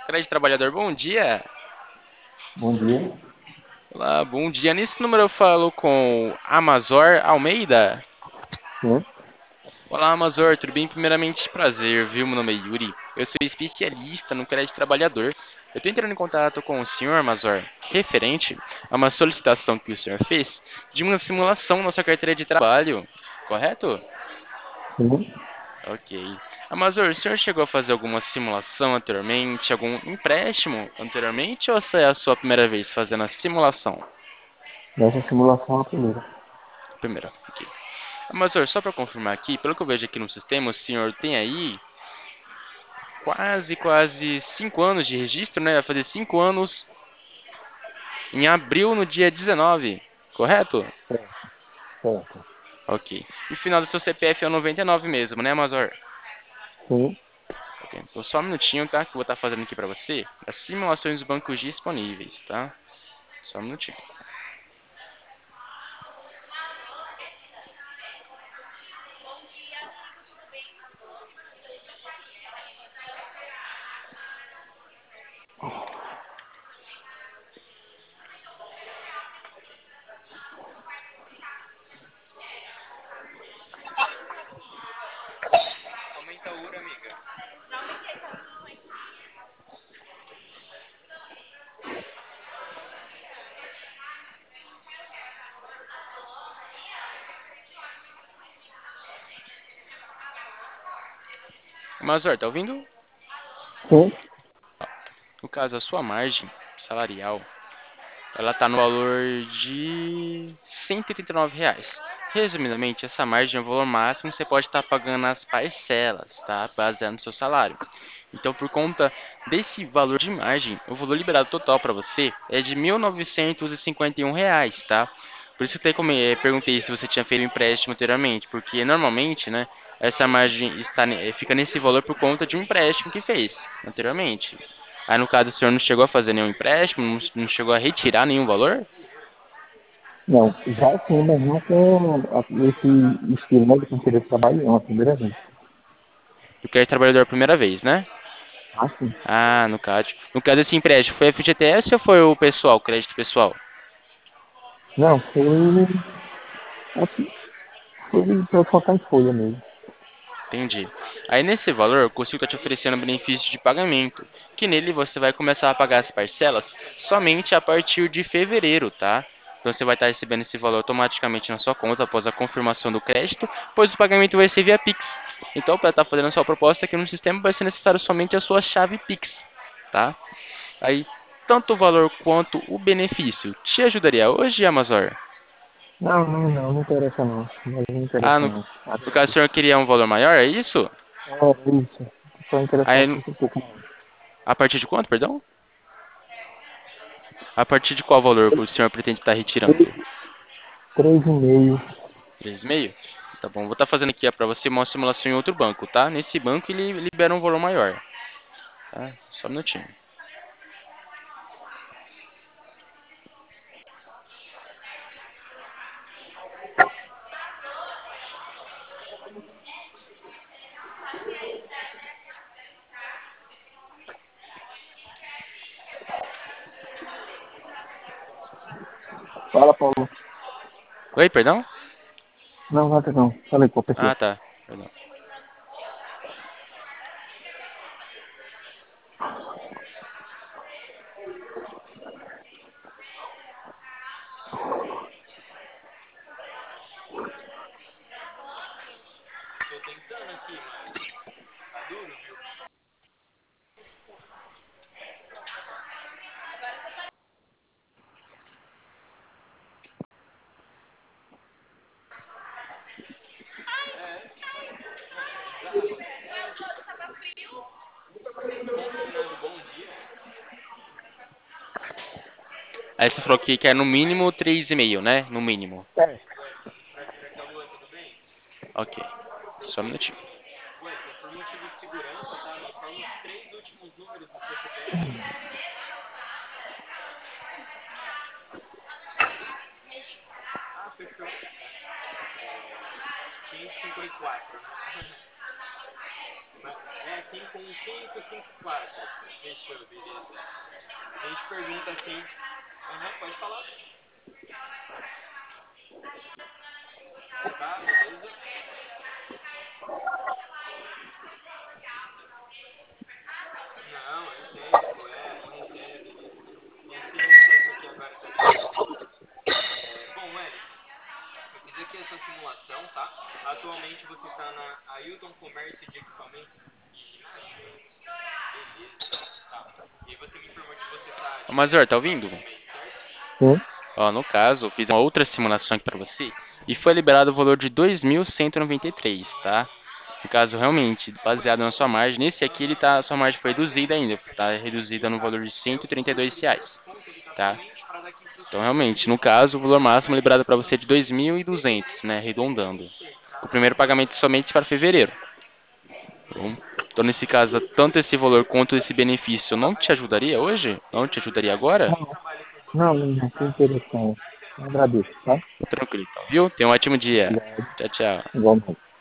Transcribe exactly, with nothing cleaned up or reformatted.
Grande trabalhador, bom dia. Bom dia. Olá, bom dia. Nesse número eu falo com Amazor Almeida. Sim, Olá, Amazor, tudo bem? Primeiramente, prazer, viu? Meu nome é Yuri. Eu sou especialista no crédito trabalhador. Eu estou entrando em contato com o senhor, Amazor, referente a uma solicitação que o senhor fez de uma simulação na sua carteira de trabalho, correto? sim. Ok. Amazor, o senhor chegou a fazer alguma simulação anteriormente, algum empréstimo anteriormente, ou essa é a sua primeira vez fazendo a simulação? Nessa simulação, a primeira. Primeira, ok. Amazor, só para confirmar aqui, pelo que eu vejo aqui no sistema, o senhor tem aí quase, quase cinco anos de registro, né? Vai fazer cinco anos em abril, no dia dezenove, correto? Certo, certo. Ok. E o final do seu C P F é o noventa e nove mesmo, né, Amazor? Sim. Ok. Então só um minutinho, tá? Que eu vou estar fazendo aqui para você as simulações dos bancos disponíveis, tá? Só um minutinho. Aumenta a hora, amiga. Amazor, tá ouvindo? Sim. No caso, a sua margem salarial ela está no valor de cento e trinta e nove reais. Resumidamente, essa margem é o valor máximo que você pode estar pagando nas parcelas, tá? Baseado no seu salário. Então, por conta desse valor de margem, o valor liberado total para você é de mil novecentos e cinquenta e um reais, tá? Por isso que eu até come- eh, perguntei se você tinha feito um empréstimo anteriormente, porque normalmente, né, essa margem está, ne- eh, fica nesse valor por conta de um empréstimo que fez anteriormente. Aí no caso o senhor não chegou a fazer nenhum empréstimo, não, não chegou a retirar nenhum valor? Não, já sim, mas não com a- esse estilo, né, de carteira de trabalho, não, a primeira vez. Do crédito trabalhador a primeira vez, né? Ah, sim. Ah, no caso. No caso esse empréstimo foi F G T S ou foi o pessoal, crédito pessoal? Não, foi, assim, foi para focar em folha mesmo. Entendi. Aí nesse valor, o consigo está te oferecendo um benefício de pagamento, que nele você vai começar a pagar as parcelas somente a partir de fevereiro, tá? Então você vai estar recebendo esse valor automaticamente na sua conta após a confirmação do crédito, pois o pagamento vai ser via Pix. Então, para estar fazendo a sua proposta aqui no sistema, vai ser necessário somente a sua chave Pix, tá? Aí, tanto o valor quanto o benefício te ajudaria hoje, Amazon? Não, não, não, não interessa não. Mas não Ah, interessa no, não. no caso, o senhor queria um valor maior, é isso? É, isso. Só interessado Aí, fosse um pouco mais. a partir de quanto, perdão? A partir de qual valor que o senhor pretende estar retirando? Três, três e meio. Três e meio. Tá bom, vou estar fazendo aqui para você uma simulação em outro banco, tá? Nesse banco ele libera um valor maior, tá? Só um minutinho. Fala, Paulo. Oi, perdão? Não, nada não. Falei com a Ah, pessoa. tá. Perdão. Tô tentando aqui, mas tá duro, viu? É, mano, é bizarro. Confirmando, bom dia. Aí você falou que quer no mínimo três e meio, né? No mínimo. É. Ué, pra, pra essa lua tudo bem? Ok. Só um minutinho. Ué, então por motivo de segurança, tá? Me informa os três últimos números do seu C P F. Ah, fechou. É quinhentos e cinquenta e quatro, né? Mas é Fechou, beleza. A gente pergunta assim. Aham, pode falar. Tá, beleza. Não, eu entendo, pô, é, não recebe. Esse acesso aqui agora tá liberado. É, bom, Wellington, eu fiz aqui essa simulação, tá? Atualmente você tá na Ailton Comércio de Equipamentos e Ginástica? Beleza, tá. E aí você me informou que você tá de Mas, tá ouvindo? No mês, certo? Sim. Ó, no caso, eu fiz uma outra simulação aqui para você e foi liberado o valor de dois mil cento e noventa e três, tá? No caso, realmente, baseado na sua margem, nesse aqui ele tá, a sua margem foi reduzida ainda, tá reduzida no valor de cento e trinta e dois reais, tá? Então, realmente, no caso, o valor máximo liberado para você é de dois mil e duzentos, né, arredondando. O primeiro pagamento somente para fevereiro. Bom, então, nesse caso, tanto esse valor quanto esse benefício não te ajudaria hoje? Não te ajudaria agora? Não, não, não tem interesse não. Eu agradeço, tá? Tranquilo, então, viu? Tenha um ótimo dia. Obrigado. Tchau, tchau. Igualmente.